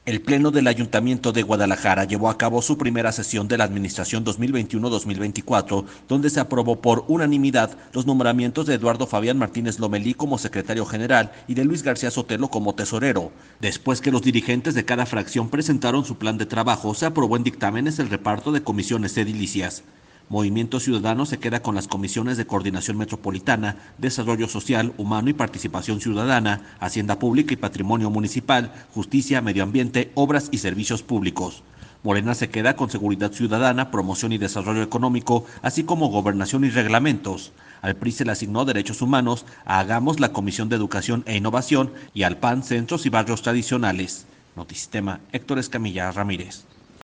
El Pleno del Ayuntamiento de Guadalajara llevó a cabo su primera sesión de la Administración 2021-2024, donde se aprobó por unanimidad los nombramientos de Eduardo Fabián Martínez Lomelí como secretario general y de Luis García Sotelo como tesorero. Después que los dirigentes de cada fracción presentaron su plan de trabajo, se aprobó en dictámenes el reparto de comisiones edilicias. Movimiento Ciudadano se queda con las comisiones de Coordinación Metropolitana, Desarrollo Social, Humano y Participación Ciudadana, Hacienda Pública y Patrimonio Municipal, Justicia, Medio Ambiente, Obras y Servicios Públicos. Morena se queda con Seguridad Ciudadana, Promoción y Desarrollo Económico, así como Gobernación y Reglamentos. Al PRI se le asignó Derechos Humanos, a Hagamos la Comisión de Educación e Innovación y al PAN Centros y Barrios Tradicionales. Notisistema, Héctor Escamilla Ramírez.